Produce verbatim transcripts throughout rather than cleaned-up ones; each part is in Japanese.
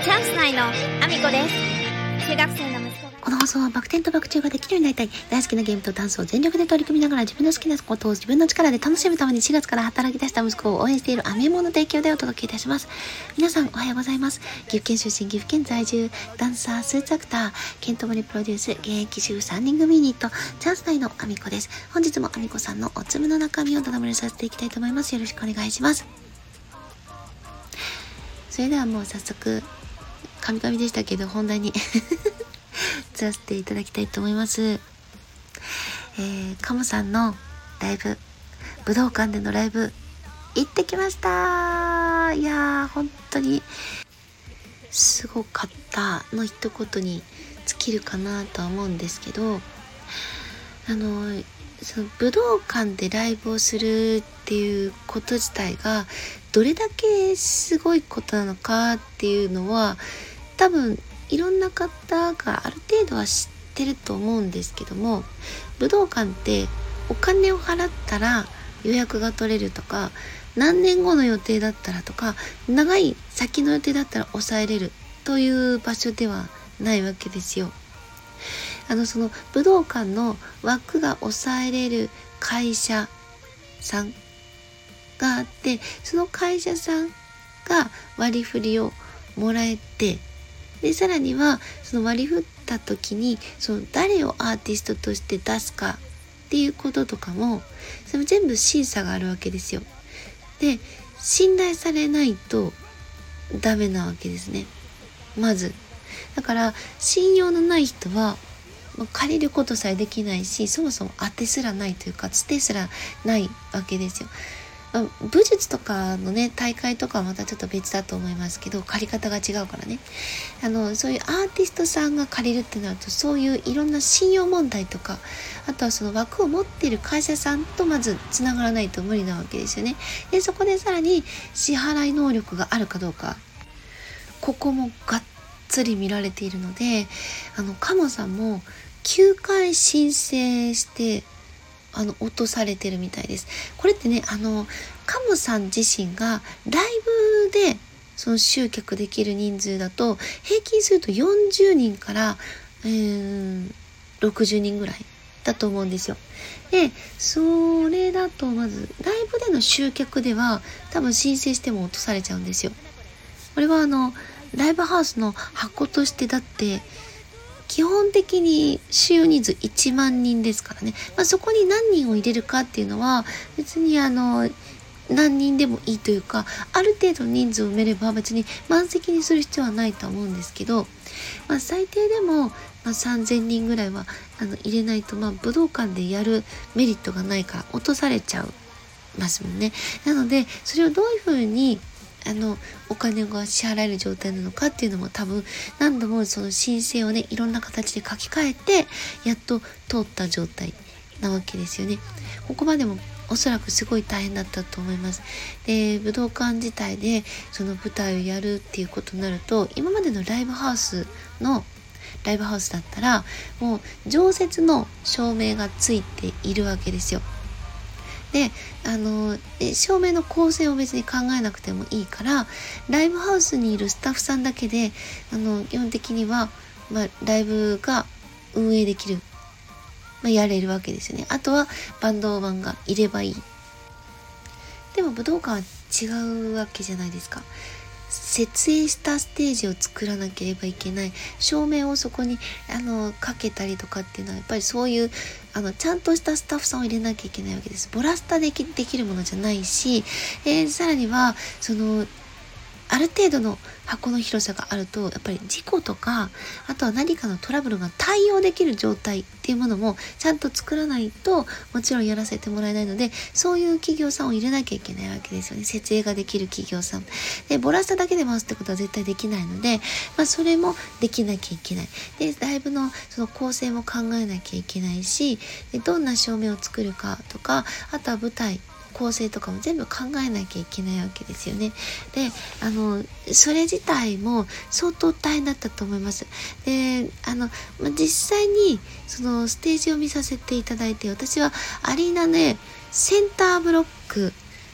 チャンス内のアミコです。中学生の息子がこの放送はバク転とバク宙ができるようになりたい、大好きなゲームとダンスを全力で取り組みながら自分の好きなことを自分の力で楽しむためにしがつから働き出した息子を応援しているアメモの提供でお届けいたします。皆さんおはようございます。岐阜県出身、岐阜県在住、ダンサー、スーツアクター、ケントモリプロデュース、現役主婦さんにん組ユニットチャンス内のアミコです。本日もアミコさんのおつむの中身をただ漏れさせていきたいと思います。よろしくお願いします。それではもう早速カミカミでしたけど本題に移らせていただきたいと思います。えー、カモさんのライブ、武道館でのライブ行ってきました。いやー本当にすごかったの一言に尽きるかなとは思うんですけど、あのその武道館でライブをするっていうこと自体がどれだけすごいことなのかっていうのは多分いろんな方がある程度は知ってると思うんですけども、武道館ってお金を払ったら予約が取れるとか、何年後の予定だったらとか、長い先の予定だったら抑えれるという場所ではないわけですよ。あのその武道館の枠が抑えれる会社さんがあって、その会社さんが割り振りをもらえて、でさらにはその割り振った時にその誰をアーティストとして出すかっていうこととかもそれも全部審査があるわけですよ。で信頼されないとダメなわけですね。まずだから信用のない人は借りることさえできないし、そもそも当てすらないというかつてすらないわけですよ。武術とかのね大会とかはまたちょっと別だと思いますけど、借り方が違うからね、あのそういうアーティストさんが借りるってなると、そういういろんな信用問題とか、あとはその枠を持っている会社さんとまずつながらないと無理なわけですよね。でそこでさらに支払い能力があるかどうか、ここもがっつり見られているので、あのカモさんもきゅうかい申請してあの落とされてるみたいです。これってね、あのカモさん自身がライブでその集客できる人数だと平均するとよんじゅうにんから、えー、ろくじゅうにんぐらいだと思うんですよ。でそれだとまずライブでの集客では多分申請しても落とされちゃうんですよ。これはあのライブハウスの箱としてだって基本的に収容人数いちまんにんですからね、まあ、そこに何人を入れるかっていうのは別にあの何人でもいいというか、ある程度の人数を埋めれば別に満席にする必要はないと思うんですけど、まあ、最低でも、まあ、さんぜんにんぐらいはあの入れないと、まあ、武道館でやるメリットがないから落とされちゃうますもんね。なのでそれをどういうふうにあのお金が支払える状態なのかっていうのも多分何度もその申請をねいろんな形で書き換えてやっと通った状態なわけですよね。ここまでもおそらくすごい大変だったと思います。で武道館自体でその舞台をやるっていうことになると、今までのライブハウスのライブハウスだったらもう常設の照明がついているわけですよ。であの照明の構成を別に考えなくてもいいから、ライブハウスにいるスタッフさんだけであの基本的には、まあ、ライブが運営できる、まあ、やれるわけですよね。あとはバンドマンがいればいい。でも武道館は違うわけじゃないですか。設営したステージを作らなければいけない、照明をそこにあのかけたりとかっていうのはやっぱりそういうあのちゃんとしたスタッフさんを入れなきゃいけないわけです。ボラスタでき、できるものじゃないし、えー、さらにはそのある程度の箱の広さがあるとやっぱり事故とか、あとは何かのトラブルが対応できる状態っていうものもちゃんと作らないともちろんやらせてもらえないので、そういう企業さんを入れなきゃいけないわけですよね。設営ができる企業さんで、ボラスタだけで回すってことは絶対できないので、まあ、それもできなきゃいけない。でライブのその構成も考えなきゃいけないし、でどんな照明を作るかとか、あとは舞台構成とかも全部考えなきゃいけないわけですよね。であのそれ自体も相当大変だったと思います。であの、ま、実際にそのステージを見させていただいて、私はアリーナねセンターブロック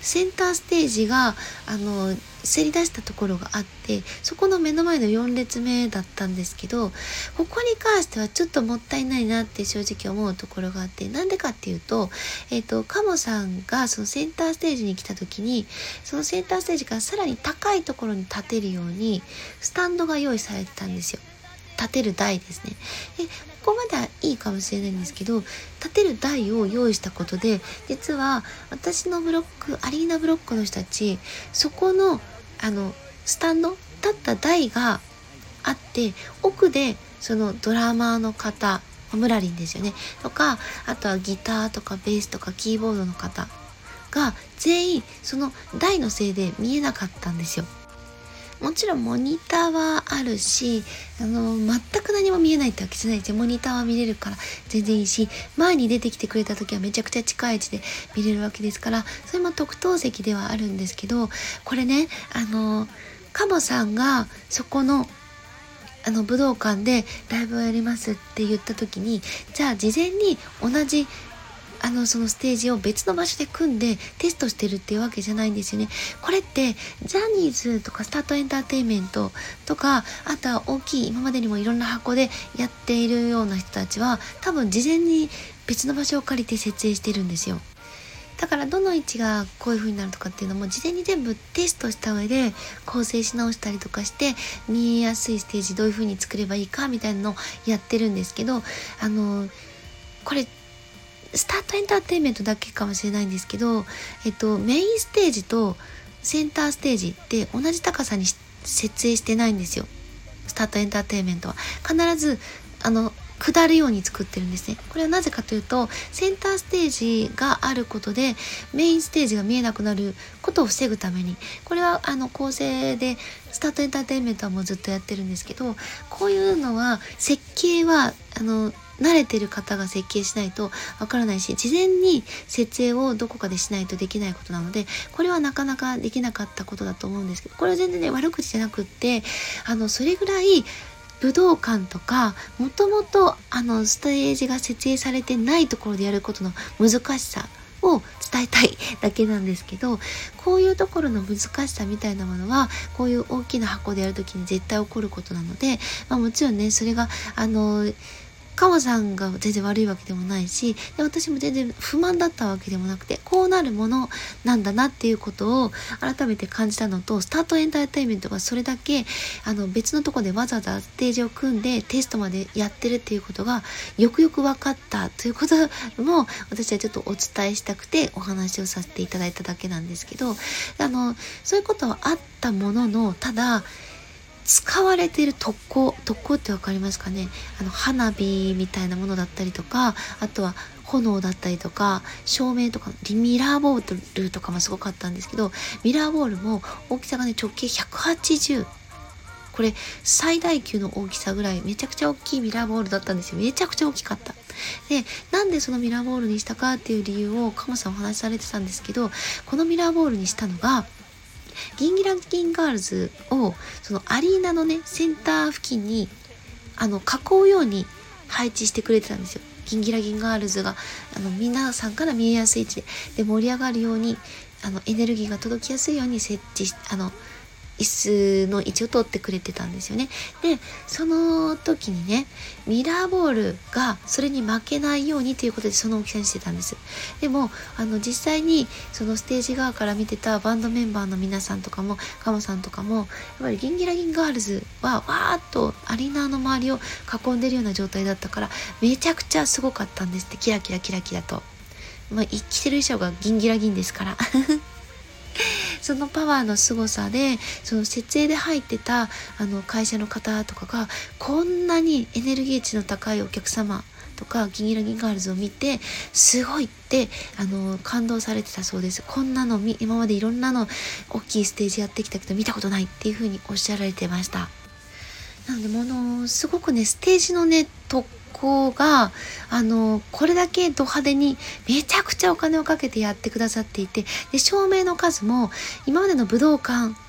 センターステージがあのせり出したところがあって、そこの目の前のよん列目だったんですけど、ここに関してはちょっともったいないなって正直思うところがあって、なんでかっていうと、えっと、カモさんがそのセンターステージに来た時に、そのセンターステージからさらに高いところに立てるようにスタンドが用意されてたんですよ。立てる台ですね。でここまではいいかもしれないんですけど、立てる台を用意したことで、実は私のブロック、アリーナブロックの人たち、そこのあのスタンド、立った台があって、奥でそのドラマーの方、ムラリンですよね、とか、あとはギターとかベースとかキーボードの方が全員その台のせいで見えなかったんですよ。もちろんモニターはあるし、あの全く何も見えないってわけじゃないですよ。モニターは見れるから全然いいし、前に出てきてくれた時はめちゃくちゃ近い位置で見れるわけですから、それも特等席ではあるんですけど、これね、あのカモさんがそこのあの武道館でライブをやりますって言った時に、じゃあ事前に同じあのそのステージを別の場所で組んでテストしてるっていうわけじゃないんですよね。これってジャニーズとかスタートエンターテインメントとか、あとは大きい今までにもいろんな箱でやっているような人たちは、多分事前に別の場所を借りて設営してるんですよ。だからどの位置がこういう風になるとかっていうのも事前に全部テストした上で構成し直したりとかして、見えやすいステージどういう風に作ればいいかみたいなのをやってるんですけど、あのこれスタートエンターテインメントだけかもしれないんですけど、えっと、メインステージとセンターステージって同じ高さに設営してないんですよ。スタートエンターテインメントは必ずあの下るように作ってるんですね。これはなぜかというと、センターステージがあることでメインステージが見えなくなることを防ぐために、これはあの構成でスタートエンターテインメントはもうずっとやってるんですけど、こういうのは設計はあの慣れてる方が設計しないとわからないし、事前に設営をどこかでしないとできないことなので、これはなかなかできなかったことだと思うんですけど、これは全然ね悪口じゃなくって、あのそれぐらい武道館とかもともとあのステージが設営されてないところでやることの難しさを伝えたいだけなんですけど、こういうところの難しさみたいなものはこういう大きな箱でやるときに絶対起こることなので、まあ、もちろんねそれがあのカモさんが全然悪いわけでもないし、で私も全然不満だったわけでもなくて、こうなるものなんだなっていうことを改めて感じたのと、スタートエンターテインメントがそれだけあの別のところでわざわざステージを組んでテストまでやってるっていうことがよくよく分かったということも、私はちょっとお伝えしたくてお話をさせていただいただけなんですけど、あのそういうことはあったものの、ただ使われている特攻特攻ってわかりますかね。あの花火みたいなものだったりとか、あとは炎だったりとか照明とかミラーボールとかもすごかったんですけど、ミラーボールも大きさがね直径ひゃくはちじゅう、これ最大級の大きさぐらいめちゃくちゃ大きいミラーボールだったんですよ。めちゃくちゃ大きかった。で、なんでそのミラーボールにしたかっていう理由をカモさんお話しされてたんですけど、このミラーボールにしたのがギンギラギンガールズをそのアリーナのねセンター付近にあの囲うように配置してくれてたんですよ。ギンギラギンガールズがあの皆さんから見えやすい位置でで盛り上がるように、あのエネルギーが届きやすいように設置し、あの椅子の位置を取ってくれてたんですよね。で、その時にねミラーボールがそれに負けないようにということでその大きさにしてたんです。でもあの実際にそのステージ側から見てたバンドメンバーの皆さんとかもカモさんとかもやっぱりギンギラギンガールズはわーっとアリーナの周りを囲んでるような状態だったから、めちゃくちゃすごかったんですって。キラキラキラキラと、まあ、生きてる衣装がギンギラギンですからそのパワーの凄さで、その設営で入ってたあの会社の方とかがこんなにエネルギー値の高いお客様とかギンギラギンガールズを見てすごいってあの感動されてたそうです。こんなの今までいろんなの大きいステージやってきたけど見たことないっていう風におっしゃられてました。なのでものすごくねステージのね特攻があのこれだけド派手にめちゃくちゃお金をかけてやってくださっていて、で照明の数も今までの武道館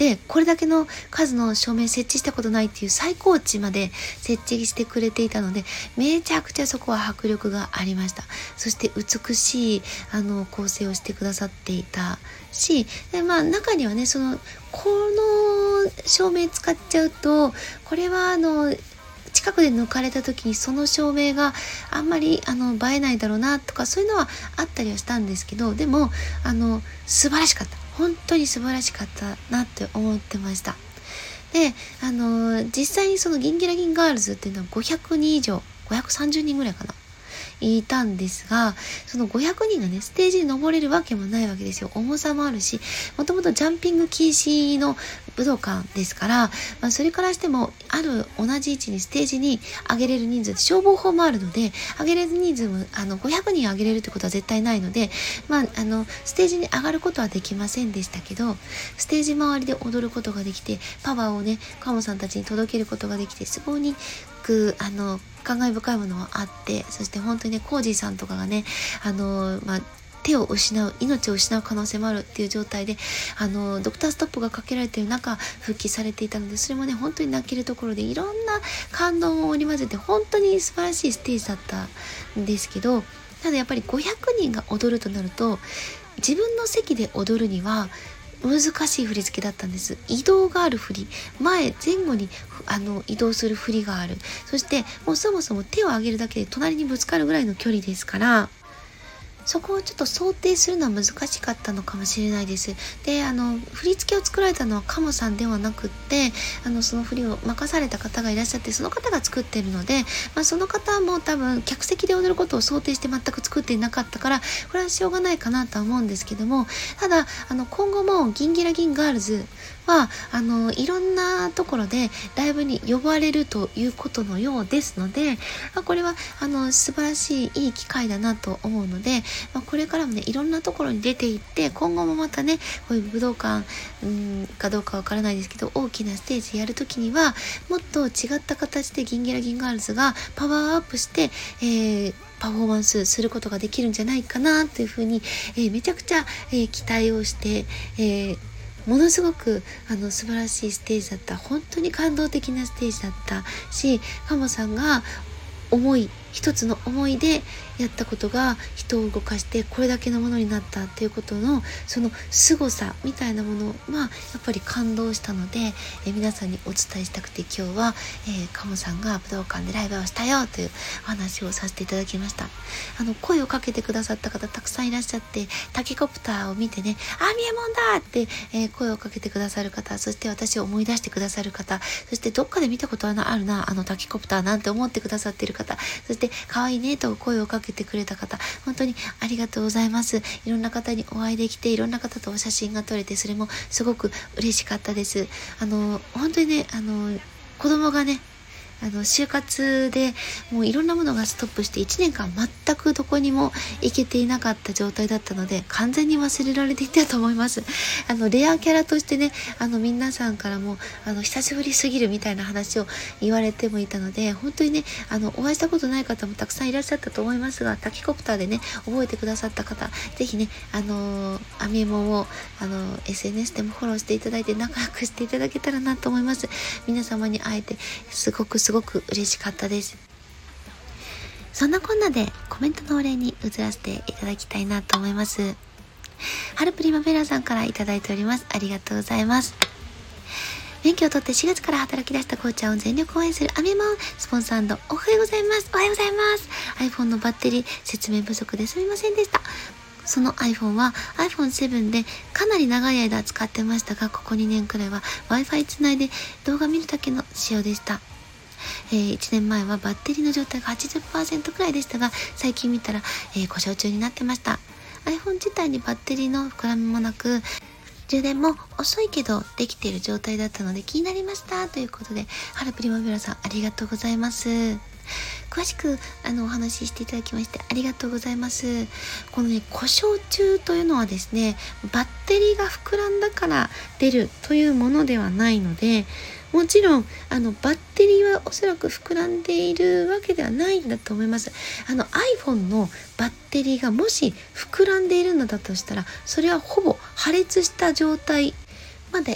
でこれだけの数の照明設置したことないっていう最高値まで設置してくれていたので、めちゃくちゃそこは迫力がありました。そして美しいあの構成をしてくださっていたし、でまあ中にはね、そのこの照明使っちゃうと、これはあの近くで抜かれた時にその照明があんまりあの映えないだろうなとか、そういうのはあったりはしたんですけど、でもあの素晴らしかった、本当に素晴らしかったなって思ってました。であの実際にそのギンギラギンガールズっていうのはごひゃくにん以上、ごひゃくさんじゅうにんぐらいかないたんですが、そのごひゃくにんがねステージに登れるわけもないわけですよ。重さもあるし、もともとジャンピング禁止の武道館ですから、まあ、それからしてもある同じ位置にステージに上げれる人数、消防法もあるので上げれる人数もあのごひゃくにん上げれるってことは絶対ないので、まあ、あのステージに上がることはできませんでしたけど、ステージ周りで踊ることができて、パワーをねカモさんたちに届けることができて、すごいくあの感慨深いものはあって、そして本当にねコージーさんとかがねあのまあ手を失う、命を失う可能性もあるっていう状態で、あのドクターストップがかけられている中復帰されていたので、それもね本当に泣けるところで、いろんな感動を織り交ぜて本当に素晴らしいステージだったんですけど、ただやっぱりごひゃくにんが踊るとなると、自分の席で踊るには難しい振り付けだったんです。移動がある振り、前前後にあの移動する振りがある、そしてもうそもそも手を上げるだけで隣にぶつかるぐらいの距離ですから、そこをちょっと想定するのは難しかったのかもしれないです。で、あの振り付けを作られたのはカモさんではなくって、あのその振りを任された方がいらっしゃって、その方が作ってるので、まあ、その方も多分客席で踊ることを想定して全く作っていなかったから、これはしょうがないかなとは思うんですけども、ただあの今後もギンギラギンガールズはあのいろんなところでライブに呼ばれるということのようですので、これはあの素晴らしいいい機会だなと思うので、まあ、これからもねいろんなところに出ていって、今後もまたねこういう武道館うんかどうかわからないですけど、大きなステージやるときにはもっと違った形でギンギラギンガールズがパワーアップして、えーパフォーマンスすることができるんじゃないかなというふうに、えー、めちゃくちゃ、えー、期待をして、えーものすごくあの素晴らしいステージだった。本当に感動的なステージだったし、カモさんが思い一つの思いでやったことが人を動かしてこれだけのものになったっていうことのその凄さみたいなものはやっぱり感動したので、えー、皆さんにお伝えしたくて、今日は、えー、カモさんが武道館でライブをしたよというお話をさせていただきました。あの声をかけてくださった方たくさんいらっしゃって、タケコプターを見てね、あみえもんだって、えー、声をかけてくださる方、そして私を思い出してくださる方、そしてどっかで見たことあるなあのタケコプターなんて思ってくださっている方、そして可愛いねと声をかけてくれた方、本当にありがとうございます。いろんな方にお会いできて、いろんな方とお写真が撮れて、それもすごく嬉しかったです。あの本当にね、あの子供がねあの就活でもういろんなものがストップしていちねんかん全くどこにも行けていなかった状態だったので、完全に忘れられていたと思います。あのレアキャラとしてね、あの皆さんからもあの久しぶりすぎるみたいな話を言われてもいたので、本当にねあのお会いしたことない方もたくさんいらっしゃったと思いますが、タキコプターでね覚えてくださった方、ぜひねあのアミエモンをあの エスエヌエス でもフォローしていただいて仲良くしていただけたらなと思います。皆様に会えてすごくすごくすごく嬉しかったです。そんなこんなでコメントのお礼に移らせていただきたいなと思います。ハルプリマベラさんからいただいております。ありがとうございます。免許を取ってしがつから働き出したコーチャーを全力応援するアメモンスポンサー&おはようございます。おはようございます。 iPhone のバッテリー説明不足ですみませんでした。その iPhone は アイフォンセブン でかなり長い間使ってましたが、ここにねんくらいは Wi-Fi つないで動画見るだけの仕様でした。えー、いちねんまえはバッテリーの状態が はちじゅっパーセント くらいでしたが、最近見たら、えー、故障中になってました。 iPhone 自体にバッテリーの膨らみもなく、充電も遅いけどできている状態だったので気になりましたということで、ハルプリマベラさんありがとうございます。詳しくあのお話ししていただきましてありがとうございます。このね故障中というのはですね、バッテリーが膨らんだから出るというものではないので、もちろんあのバッテリーはおそらく膨らんでいるわけではないんだと思います。あの iPhone のバッテリーがもし膨らんでいるのだとしたら、それはほぼ破裂した状態まで行っ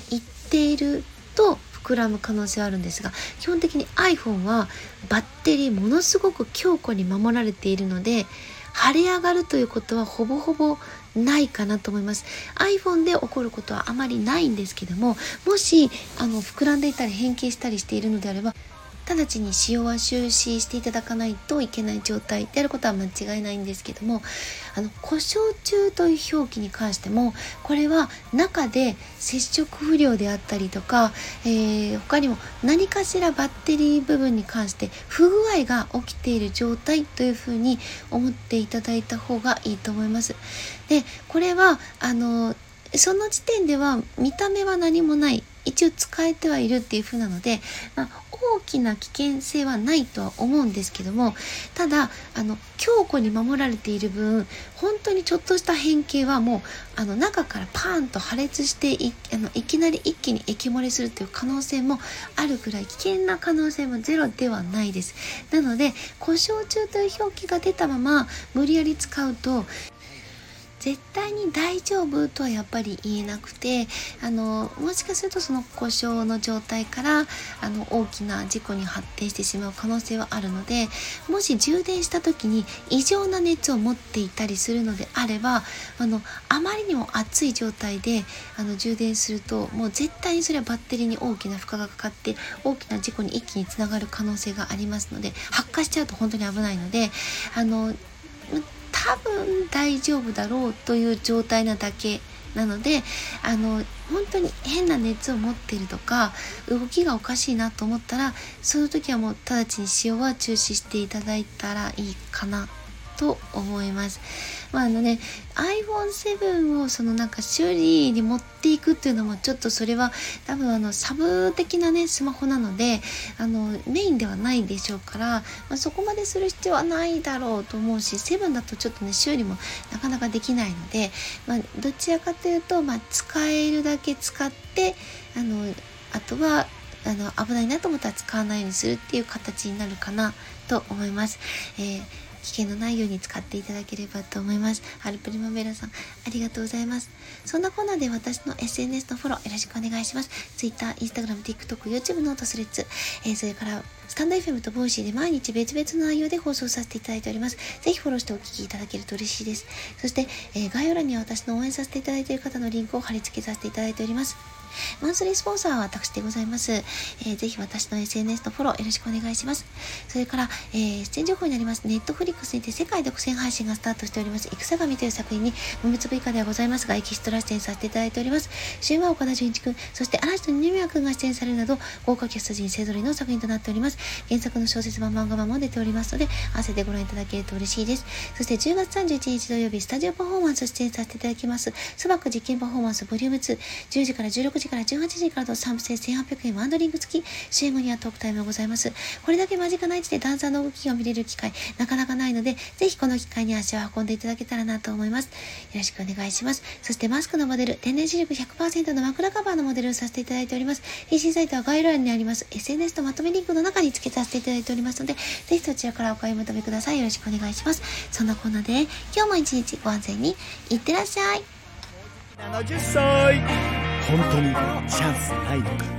ていると膨らむ可能性はあるんですが、基本的に iPhone はバッテリーものすごく強固に守られているので、腫れ上がるということはほぼほぼないかなと思います。 iPhone で起こることはあまりないんですけども、もしあの膨らんでいたり変形したりしているのであれば、直ちに使用は中止していただかないといけない状態であることは間違いないんですけども、あの故障中という表記に関しても、これは中で接触不良であったりとか、えー、他にも何かしらバッテリー部分に関して不具合が起きている状態というふうに思っていただいた方がいいと思います。で、これはあのその時点では見た目は何もない、一応使えてはいるっていう風なので、まあ、大きな危険性はないとは思うんですけども、ただあの強固に守られている分、本当にちょっとした変形はもうあの中からパーンと破裂して い, あのいきなり一気に液漏れするという可能性もあるくらい、危険な可能性もゼロではないです。なので故障中という表記が出たまま無理やり使うと絶対に大丈夫とはやっぱり言えなくて、あのもしかするとその故障の状態からあの大きな事故に発展してしまう可能性はあるので、もし充電した時に異常な熱を持っていたりするのであれば、あのあまりにも熱い状態であの充電すると、もう絶対にそれはバッテリーに大きな負荷がかかって大きな事故に一気につながる可能性がありますので、発火しちゃうと本当に危ないので、あの多分大丈夫だろうという状態なだけなので、あの本当に変な熱を持っているとか動きがおかしいなと思ったら、その時はもう直ちに使用は中止していただいたらいいかなと思います。まああのね アイフォンセブン をそのなんか修理に持っていくっていうのもちょっとそれは多分あのサブ的なねスマホなので、あのメインではないでしょうから、まあ、そこまでする必要はないだろうと思うし、セブンだとちょっとね修理もなかなかできないので、まあ、どちらかというと、まあ、使えるだけ使ってあのあとはあの危ないなと思ったら使わないようにするっていう形になるかなと思います。えー危険のないように使っていただければと思います。アルプリマベラさん、ありがとうございます。そんなコーナーで私の エスエヌエス のフォローよろしくお願いします。Twitter、Instagram、TikTok、YouTube ノートスレッズ、えー、それからスタンド エフエム とボイシーで毎日別々の内容で放送させていただいております。ぜひフォローしてお聞きいただけると嬉しいです。そして、えー、概要欄には私の応援させていただいている方のリンクを貼り付けさせていただいております。マンスリースポンサーは私でございます。えー、ぜひ私の エスエヌエス のフォローよろしくお願いします。それから、えー、出演情報になります。ネットフリックスにて世界独占配信がスタートしております。戦神という作品に無つぶ以下ではございますが、エキストラ出演させていただいております。主演は岡田准一くん、そして嵐と二宮くんが出演されるなど、豪華キャスト陣勢ぞろいの作品となっております。原作の小説版漫画版も出ておりますので、合わせてご覧いただけると嬉しいです。そしてじゅうがつさんじゅういちにち土曜日、スタジオパフォーマンス出演させていただきます。スバック実験パフォーマンスボリュームツー、じゅうじからじゅうろくじからじゅうはちじからとサンプ制せんはっぴゃくえんワンドリンク付き、主演後にはトークタイムがございます。これだけ間近な位置でダンサーの動きが見れる機会なかなかないので、ぜひこの機会に足を運んでいただけたらなと思います。よろしくお願いします。そしてマスクのモデル、天然シルク ひゃくパーセント の枕カバーのモデルをさせていただいております。ピーシー サイトは概要欄にあります エスエヌエス とまとめリンクの中に付けさせていただいておりますので、ぜひそちらからお買い求めください。よろしくお願いします。そんなこんなで今日も一日ご安全にいってらっしゃい。 ななじゅっさい、本当にチャンスないのか。